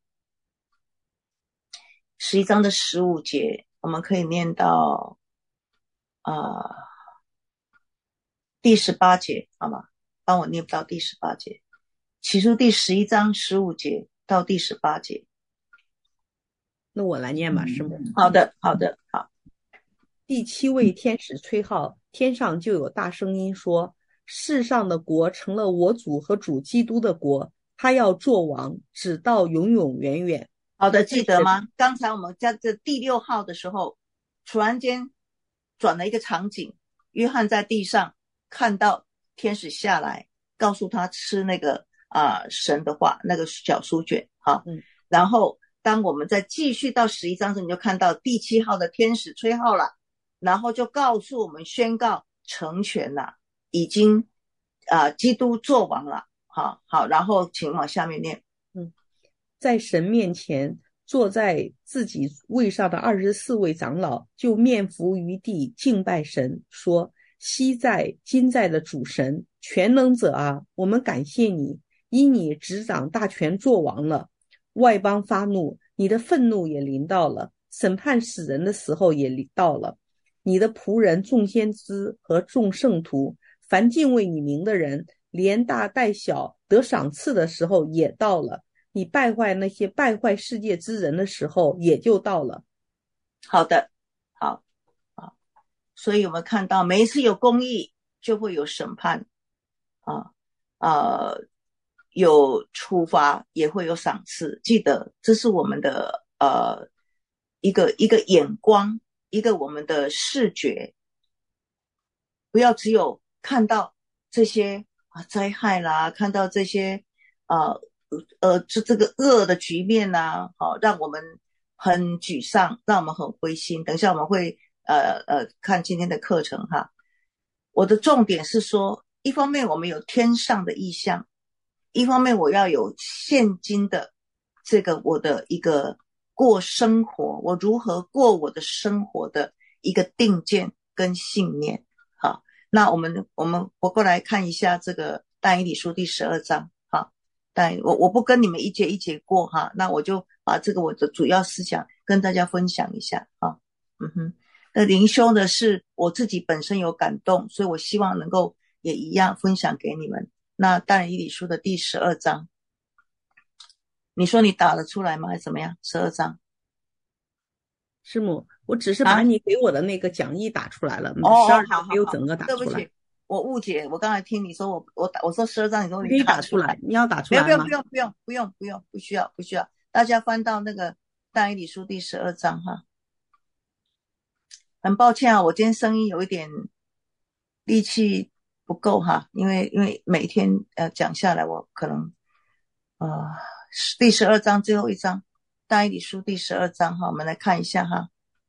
，11章的15节，我们可以念到第18节，好吗？帮我念到第18节。启示录第11章15节到第18节。 那我来念吧，师母。 好。 第7位天使吹号，天上就有大声音说，世上的国成了我主和主基督的国，他要做王，直到永永远远。 好的，记得吗？刚才我们在这第6号的时候，突然间转了一个场景， 约翰在地上看到天使下来告诉他吃那个神的话，那个小书卷然后当我们再继续到11章时，你就看到第7号的天使吹号了，然后就告诉我们宣告成全了，已经基督作王了。好，然后请往下面念。 在神面前坐在自己位上的24位长老就面伏于地敬拜神，说：昔在今在的主神全能者啊，我们感谢你，因你执掌大权作王了。外邦发怒，你的愤怒也临到了，审判死人的时候也到了。你的仆人众先知和众圣徒，凡敬畏你名的人，连大带小得赏赐的时候也到了。你败坏那些败坏世界之人的时候也就到了。 好的，好，所以我们看到每一次有公义就会有审判有处罚也会有赏赐，记得这是我们的一个眼光，一个我们的视觉，不要只有看到这些灾害啦，看到这些这个恶的局面啦，让我们很沮丧，让我们很灰心。等一下我们会看今天的课程哈。我的重点是说，一方面我们有天上的意象，一方面我要有现今的这个我的一个过生活，我如何过我的生活的一个定见跟信念。好，那我们过来看一下这个但以理书第12章。好，但我不跟你们一节一节过哈，那我就把这个我的主要思想跟大家分享一下哈。那灵修的是我自己本身有感动，所以我希望能够也一样分享给你们。那但以理书的第12章，你说你打得出来吗？还是怎么样？12章， 师母，我只是把你给我的那个讲义打出来了，12章没有整个打出来。 对不起，我误解，我刚才听你说我说12章，你说你打出来，你要打出来吗？ 不需要，大家翻到那个但以理书第12章哈。很抱歉我今天声音有一点力气不够哈，因为每天讲下来，我可能第12章最后一章，但以理书第12章哈，我们来看一下哈。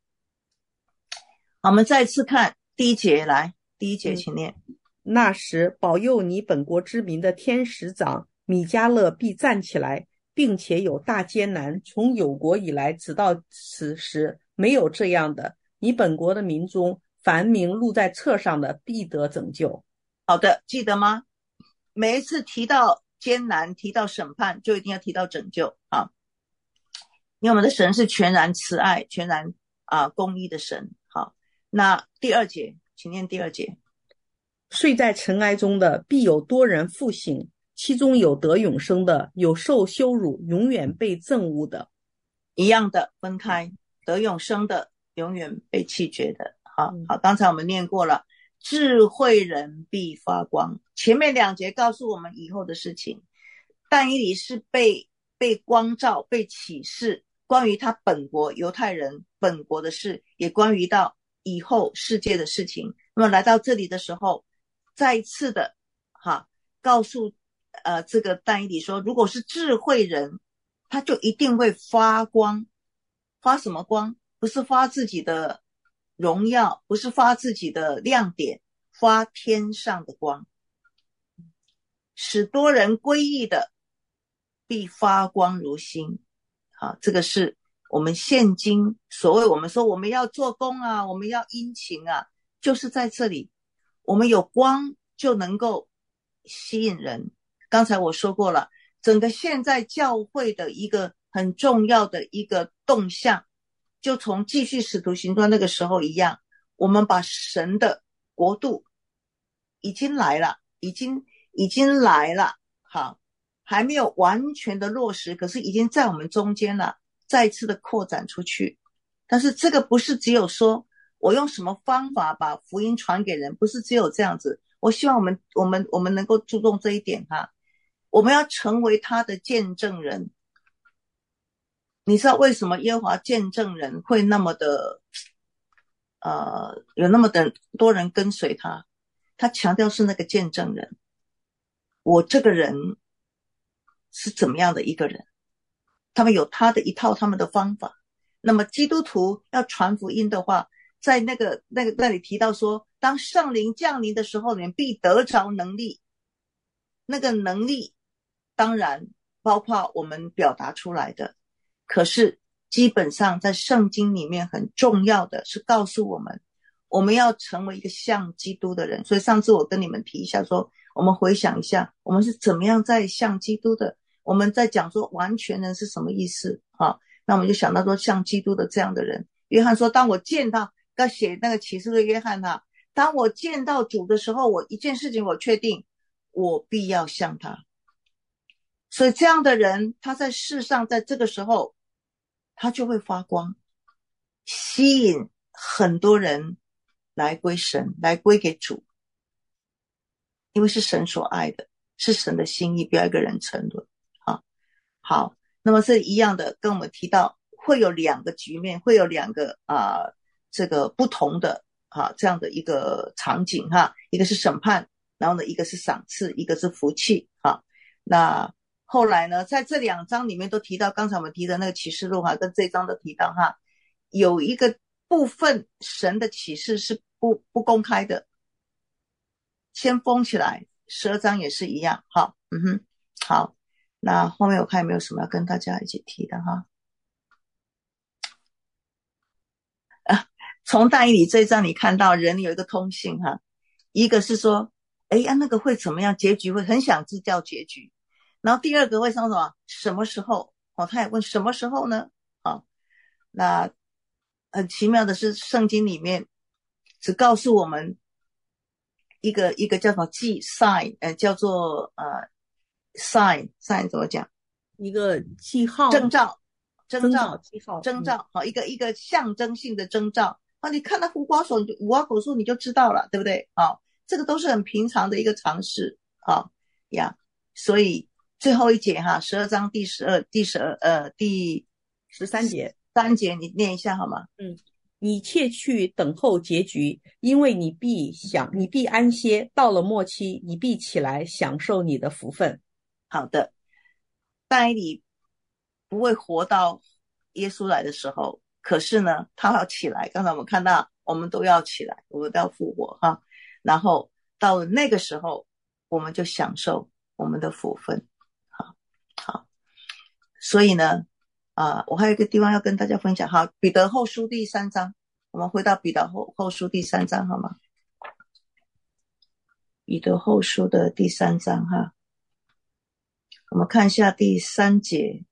好，我们再次看第一节，来，第一节请念。 那时保佑你本国之民的天使长米迦勒必站起来，并且有大艰难，从有国以来直到此时没有这样的。你本国的民中，凡名录在册上的必得拯救。 好的，记得吗？每一次提到艰难，提到审判，就一定要提到拯救啊！因为我们的神是全然慈爱、全然公义的神。好，那第2节，请念第2节。 睡在尘埃中的，必有多人复醒，其中有得永生的，有受羞辱，永远被憎恶的。 一样的分开，得永生的永远被弃绝的。好，刚才我们念过了，智慧人必发光。前面2节告诉我们以后的事情，但以理是被光照、被启示，关于他本国犹太人本国的事，也关于到以后世界的事情。那么来到这里的时候，再一次的告诉这个但以理说，如果是智慧人，他就一定会发光。发什么光？不是发自己的荣耀，不是发自己的亮点，发天上的光。使多人归义的必发光如星。好，这个是我们现今所谓我们说我们要做工啊，我们要殷勤啊，就是在这里我们有光就能够吸引人。刚才我说过了，整个现在教会的一个很重要的一个动向，就从继续使徒行传那个时候一样，我们把神的国度已经来了，已经来了。好，还没有完全的落实，可是已经在我们中间了，再一次的扩展出去。但是这个不是只有说我用什么方法把福音传给人，不是只有这样子。我希望我们能够注重这一点哈，我们要成为他的见证人。你知道为什么耶和华见证人会那么的有那么多人跟随他，他强调是那个见证人，我这个人是怎么样的一个人，他们有他的一套他们的方法。那么基督徒要传福音的话，在那里提到说，当圣灵降临的时候，你们必得着能力。那个能力当然包括我们表达出来的，可是基本上在圣经里面很重要的是告诉我们，我们要成为一个像基督的人。所以上次我跟你们提一下说，我们回想一下我们是怎么样在像基督的，我们在讲说完全人是什么意思啊？那我们就想到说像基督的这样的人。约翰说，当我见到要写那个启示录的约翰当我见到主的时候，我一件事情我确定，我必要像他。所以这样的人，他在世上在这个时候他就会发光，吸引很多人来归神，来归给主，因为是神所爱的，是神的心意，不要一个人沉沦。好，那么是一样的，跟我们提到会有两个局面，会有两个这个不同的这样的一个场景一个是审判，然后呢一个是赏赐，一个是福气那后来呢，在这2章里面都提到，刚才我们提的那个启示录跟这一章都提到有一个部分神的启示是不公开的，先封起来。12章也是一样好，那后面我看有没有什么要跟大家一起提的从但以理这一章你看到人有一个通性一个是说那个会怎么样，结局会很想知道结局。然后第二个会说什么，什么时候他也问什么时候呢那很奇妙的是圣经里面只告诉我们一个叫什么sign， 叫做sign 怎么讲， 一个记号， 征兆， 记号， 一个象征性的征兆你看到无花果树你就知道了，对不对这个都是很平常的一个常识所以最后一节12章第13节3节你念一下好吗？ 你切去等候结局，因为你必安歇，到了末期你必起来享受你的福分。 好的，但以理不会活到耶稣来的时候，可是呢他要起来，刚才我们看到我们都要起来，我们都要复活然后到了那个时候我们就享受我们的福分好，所以呢我还有一个地方要跟大家分享彼得后书第3章，我们回到彼得后书第3章好吗？彼得后书的第3章我们看一下第3节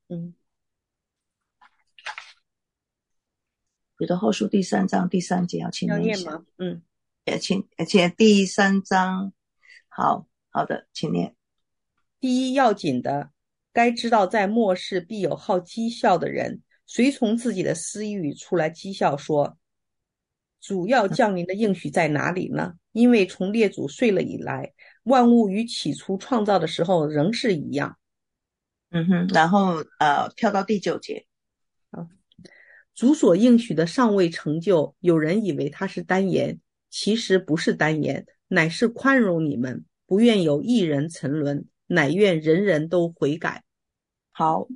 彼得后书第3章第3节请念一下。 要念吗？ 请第3章好的请念。 第一要紧的，该知道在末世必有好讥笑的人，随从自己的私欲出来讥笑说，主要降临的应许在哪里呢？因为从列祖睡了以来，万物与起初创造的时候仍是一样。 然后跳到第9节主所应许的尚未成就，有人以为他是单言，其实不是单言，乃是宽容你们，不愿有一人沉沦，乃愿人人都悔改。 好，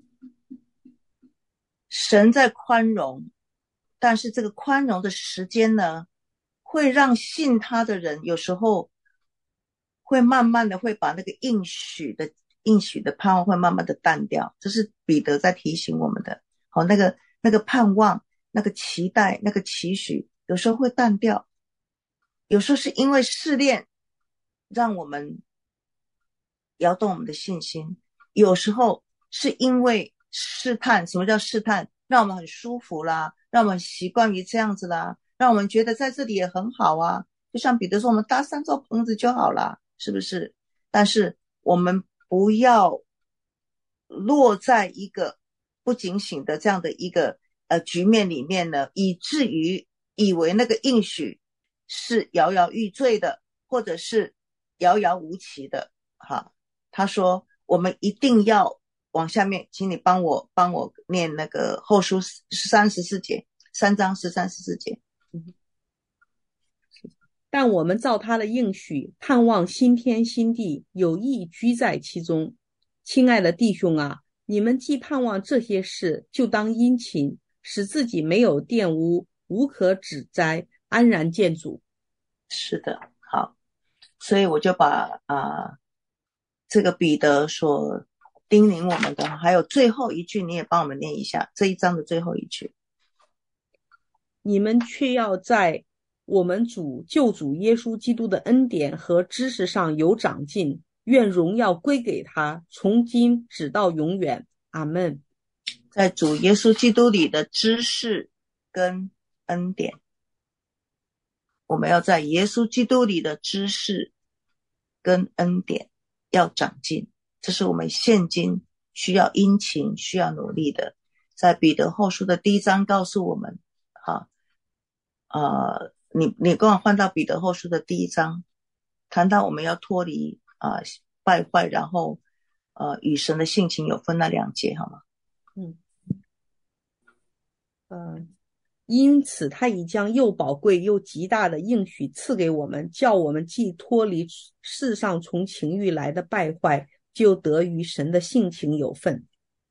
神在宽容，但是这个宽容的时间呢，会让信他的人有时候会慢慢的会把那个应许的盼望会慢慢的淡掉，这是彼得在提醒我们的那个盼望，那个期待，那个期许有时候会淡掉，有时候是因为试炼让我们摇动我们的信心，有时候是因为试探。什么叫试探？让我们很舒服啦，让我们习惯于这样子啦，让我们觉得在这里也很好就像彼得说，我们搭3座棚子就好啦，是不是？但是我们不要落在一个不警醒的这样的一个局面里面呢，以至于以为那个应许是摇摇欲坠的，或者是遥遥无期的他说我们一定要往下面，请你帮我念那个后书13、14节，3章13、14节。 但我们照他的应许，盼望新天新地，有义居在其中。亲爱的弟兄啊，你们既盼望这些事，就当殷勤，使自己没有玷污，无可指摘，安然见主。 是的，好，所以我就把这个彼得所叮咛我们的，还有最后一句，你也帮我们念一下这一章的最后一句。 你们却要在我们救主耶稣基督的恩典和知识上有长进，愿荣耀归给他，从今直到永远。阿们。 在主耶稣基督里的知识跟恩典，我们要在耶稣基督里的知识跟恩典要长进，这是我们现今需要殷勤需要努力的。在彼得后书的第1章告诉我们你跟我换到彼得后书的第1章，谈到我们要脱离败坏，然后与神的性情有分那2节好吗？ 因此他已将又宝贵又极大的应许赐给我们，叫我们既脱离世上从情欲来的败坏，就得与神的性情有份。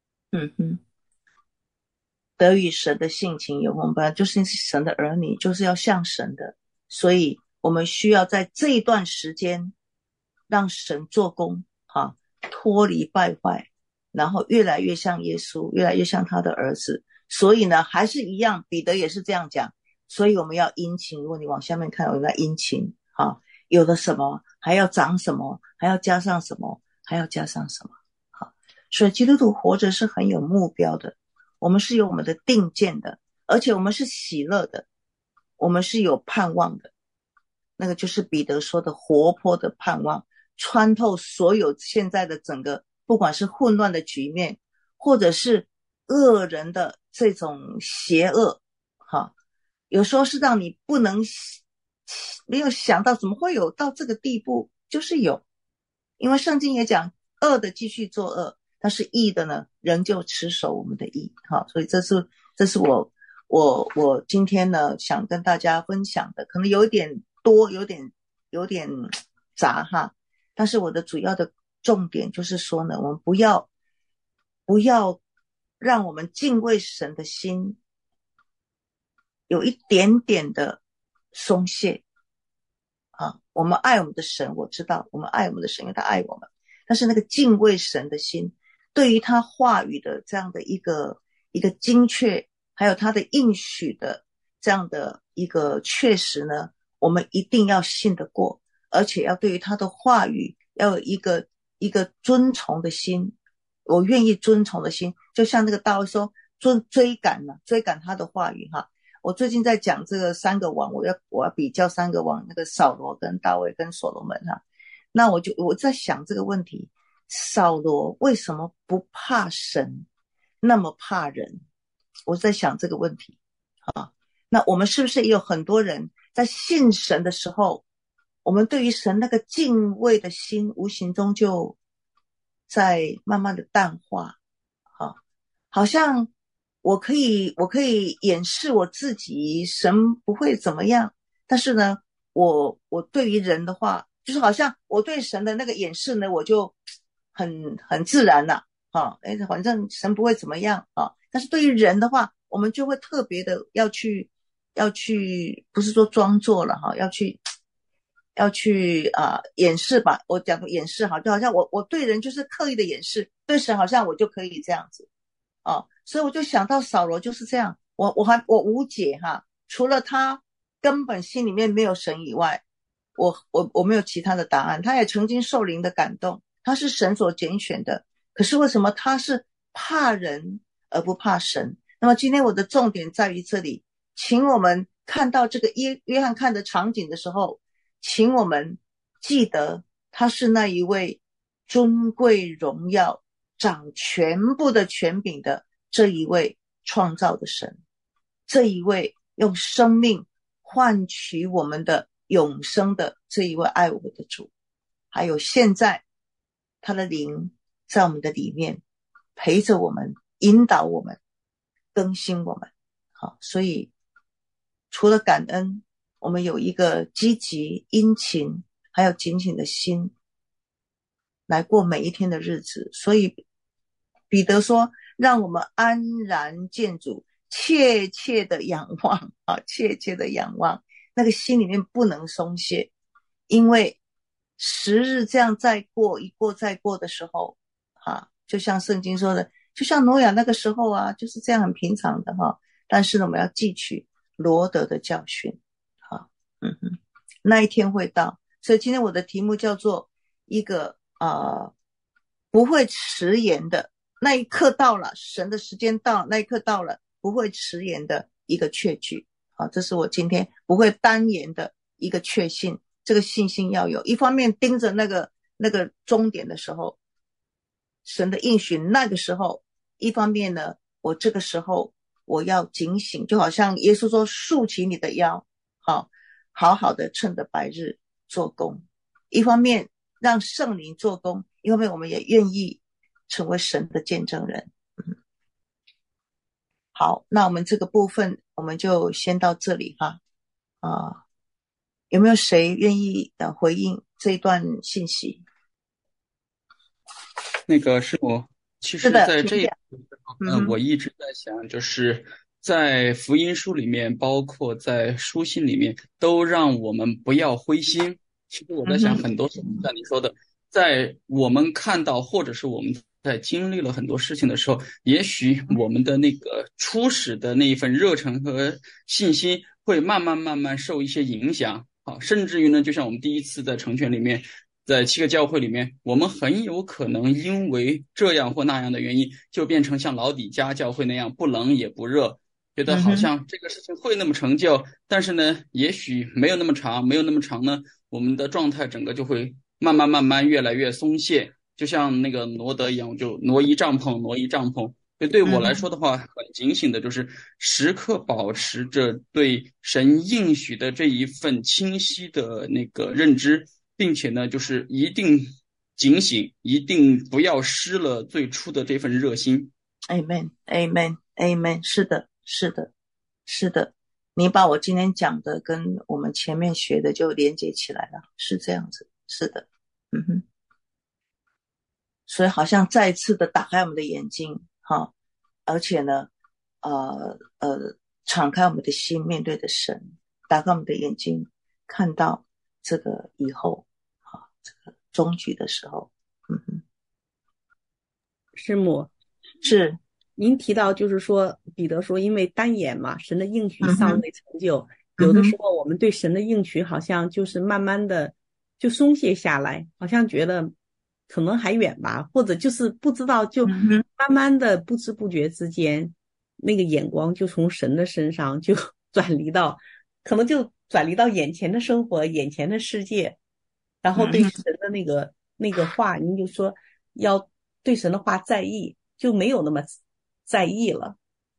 得与神的性情有份，本来就是神的儿女，就是要像神的，所以我们需要在这一段时间让神做工脱离败坏，然后越来越像耶稣，越来越像他的儿子。所以呢，还是一样，彼得也是这样讲，所以我们要殷勤。如果你往下面看，我们要殷勤有了什么还要长什么，还要加上什么，还要加上什么。所以基督徒活着是很有目标的，我们是有我们的定见的，而且我们是喜乐的，我们是有盼望的。那个就是彼得说的活泼的盼望，穿透所有现在的整个不管是混乱的局面，或者是恶人的这种邪恶有时候是让你不能没有想到怎么会有到这个地步，就是有。因为圣经也讲恶的继续作恶，但是义的呢仍旧持守我们的义所以这是我今天呢想跟大家分享的，可能有一点多，有点杂但是我的主要的重点就是说呢，我们不要让我们敬畏神的心有一点点的松懈我们爱我们的神，我知道我们爱我们的神，因为他爱我们，但是那个敬畏神的心，对于他话语的这样的一个精确，还有他的应许的这样的一个确实呢，我们一定要信得过，而且要对于他的话语要有一个尊崇的心，我愿意尊崇的心，就像那个大卫说追赶他的话语我最近在讲这个3个王，我要比较3个王，那个扫罗跟大卫跟所罗门那我在想这个问题，扫罗为什么不怕神，那么怕人？我在想这个问题那我们是不是也有很多人在信神的时候，我们对于神那个敬畏的心无形中就在慢慢的淡化好像我可以掩饰我自己，神不会怎么样，但是呢我对于人的话，就是好像我对神的那个掩饰呢，我就很自然了反正神不会怎么样但是对于人的话，我们就会特别的要去不是说装作了要去掩饰吧，我讲掩饰就好像我对人就是刻意的掩饰，对神好像我就可以这样子所以我就想到扫罗就是这样，我无解除了他根本心里面没有神以外，我没有其他的答案。他也曾经受灵的感动，他是神所拣选的，可是为什么他是怕人而不怕神？那么今天我的重点在于这里，请我们看到这个约翰看的场景的时候，请我们记得他是那一位尊贵荣耀掌全部的权柄的这一位创造的神，这一位用生命换取我们的永生的这一位爱我们的主，还有现在他的灵在我们的里面陪着我们，引导我们，更新我们所以除了感恩， 我们有一个积极、殷勤还有警醒的心来过每一天的日子。所以彼得说，让我们安然见主，切切的仰望啊，切切的仰望，那个心里面不能松懈，因为时日这样再过，一过再过的时候啊，就像圣经说的，就像挪亚那个时候啊，就是这样很平常的哈。但是呢，我们要记取罗得的教训啊，那一天会到。所以今天我的题目叫做一个不会迟延的，那一刻到了，神的时间到了，那一刻到了，不会迟延的一个确据啊，这是我今天不会单言的一个确信。这个信心要有，一方面盯着那个终点的时候，神的应许那个时候，一方面呢，我这个时候我要警醒，就好像耶稣说，束起你的腰，好好的趁着白日做工。一方面让圣灵做工，一方面我们也愿意成为神的见证人。好，那我们这个部分我们就先到这里哈。有没有谁愿意回应这一段信息？ 那个师母，其实在这一我一直在想，就是在福音书里面，包括在书信里面，都让我们不要灰心。其实我在想，很多时候像你说的，在我们看到或者是我们在经历了很多事情的时候，也许我们的那个初始的那一份热忱和信心会慢慢受一些影响。甚至于呢，就像我们第一次在成全里面，在7个教会里面，我们很有可能因为这样或那样的原因，就变成像老底嘉教会那样不冷也不热，觉得好像这个事情会那么成就，但是呢，也许没有那么长呢，我们的状态整个就会慢慢越来越松懈，就像那个挪得一样，就挪移帐篷。对我来说的话，很警醒的就是时刻保持着对神应许的这一份清晰的那个认知，并且呢，就是一定警醒，一定不要失了最初的这份热心。 Amen， 是的，你把我今天讲的跟我们前面学的就连接起来了，是这样子，是的，所以好像再次的打开我们的眼睛哈，而且呢，敞开我们的心，面对着神，打开我们的眼睛，看到这个以后这个终局的时候。 师母， 是您提到就是说彼得说，因为单言嘛，神的应许尚未成就，有的时候我们对神的应许好像就是慢慢的就松懈下来，好像觉得可能还远吧，或者就是不知道，就慢慢的不知不觉之间，那个眼光就从神的身上就可能就转离到眼前的生活，眼前的世界，然后对神的那个话，您就说要对神的话在意，就没有那么在意了。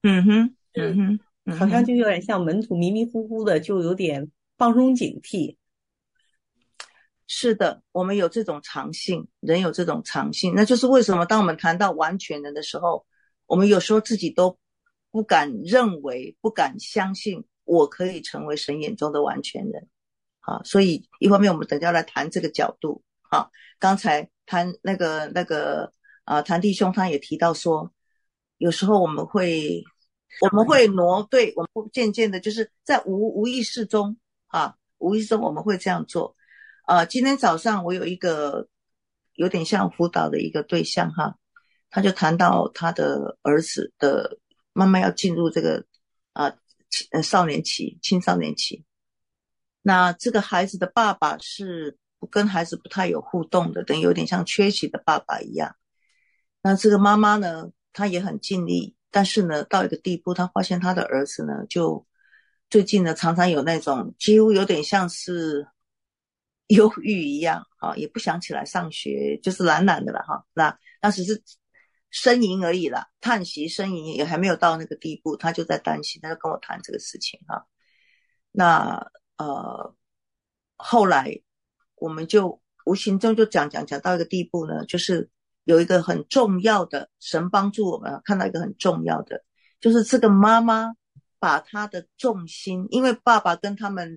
好像就有点像门徒迷迷糊糊的，就有点放松警惕。 是的，我们有这种常性，人有这种常性，那就是为什么当我们谈到完全人的时候，我们有时候自己都不敢认为，不敢相信我可以成为神眼中的完全人。所以一方面我们等一下来谈这个角度。刚才谈谭弟兄他也提到说，有时候我们会挪，对，我们会渐渐的就是在无意识中我们会这样做。今天早上我有一个有点像辅导的一个对象他就谈到他的儿子的慢慢要进入这个少年期、青少年期。那这个孩子的爸爸是跟孩子不太有互动的，等于有点像缺席的爸爸一样。那这个妈妈呢，她也很尽力，但是呢，到一个地步，她发现她的儿子呢，就最近呢，常常有那种几乎有点像是忧郁一样也不想起来上学，就是懒懒的了那当时是呻吟而已啦，叹息呻吟，也还没有到那个地步，他就在担心，他就跟我谈这个事情那后来我们就无形中就讲到一个地步呢，就是有一个很重要的，神帮助我们看到一个很重要的，就是这个妈妈把她的重心，因为爸爸跟他们的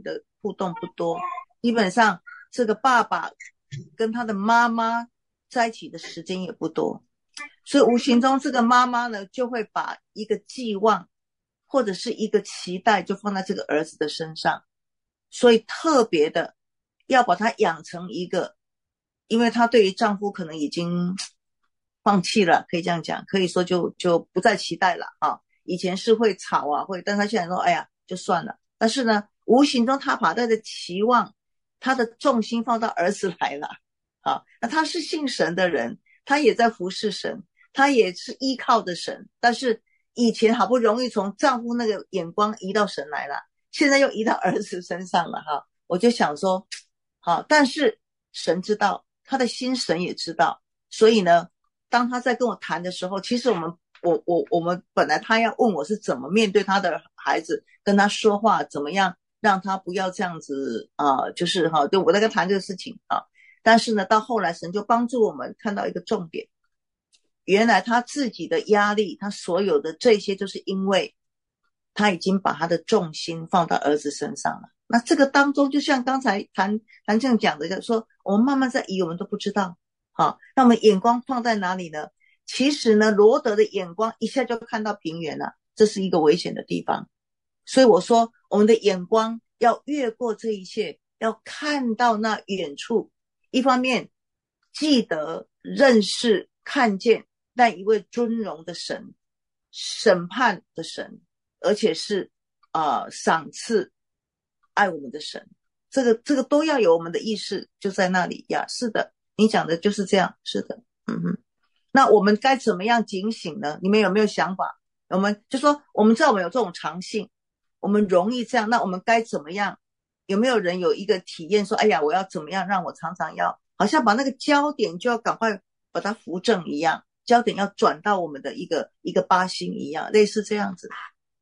互动不多，基本上这个爸爸跟他的妈妈在一起的时间也不多，所以无形中这个妈妈呢就会把一个寄望或者是一个期待就放在这个儿子的身上，所以特别的要把他养成一个，因为她对于丈夫可能已经放弃了，可以这样讲，可以说就不再期待了啊。以前是会吵啊，但她现在说哎呀就算了，但是呢无形中她把她的期望，她的重心放到儿子来了啊。那她是信神的人，她也在服侍神，她也是依靠着神，但是以前好不容易从丈夫那个眼光移到神来了，现在又移到儿子身上了哈。我就想说好，但是神知道，他的心神也知道，所以呢当他在跟我谈的时候，其实我们本来他要问我是怎么面对他的孩子，跟他说话怎么样让他不要这样子就是对，我在跟他谈这个事情但是呢到后来神就帮助我们看到一个重点，原来他自己的压力，他所有的这些就是因为他已经把他的重心放到儿子身上了。那这个当中就像刚才谭正讲的，就是说我们慢慢在移，我们都不知道那我们眼光放在哪里呢？其实呢罗德的眼光一下就看到平原了，这是一个危险的地方。所以我说我们的眼光要越过这一切，要看到那远处，一方面记得认识看见那一位尊荣的神，审判的神，而且是赏赐爱我们的神，这个都要有我们的意识就在那里呀。是的，你讲的就是这样，是的。那我们该怎么样警醒呢？你们有没有想法？我们就说我们知道我们有这种常性，我们容易这样，那我们该怎么样？有没有人有一个体验说哎呀我要怎么样让我常常要好像把那个焦点就要赶快把它扶正一样，焦点要转到我们的一个八心一样，类似这样子。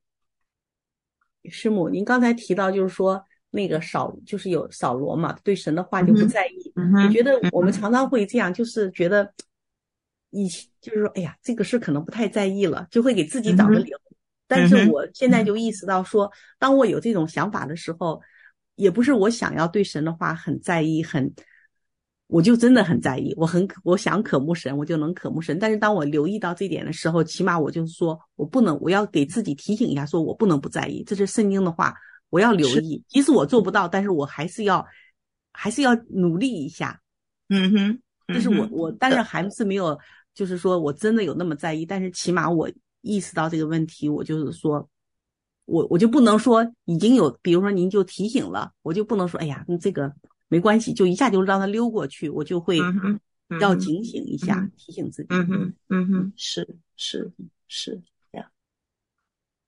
师母，您刚才提到就是说那个就是有扫罗嘛，对神的话就不在意。你觉得我们常常会这样，就是觉得就是说哎呀这个事可能不太在意了，就会给自己找个理由。但是我现在就意识到说，当我有这种想法的时候，也不是我想要对神的话很在意，我就真的很在意，我想渴慕神，我就能渴慕神。但是当我留意到这点的时候，起码我就是说我要给自己提醒一下，说我不能不在意，这是圣经的话，我要留意。即使我做不到，但是我还是要努力一下。这是我但是还是没有就是说我真的有那么在意，但是起码我意识到这个问题，我就是说我就不能说已经有，比如说您就提醒了，我就不能说哎呀这个没关系，就一下就让它溜过去，我就会要警醒一下，提醒自己。 是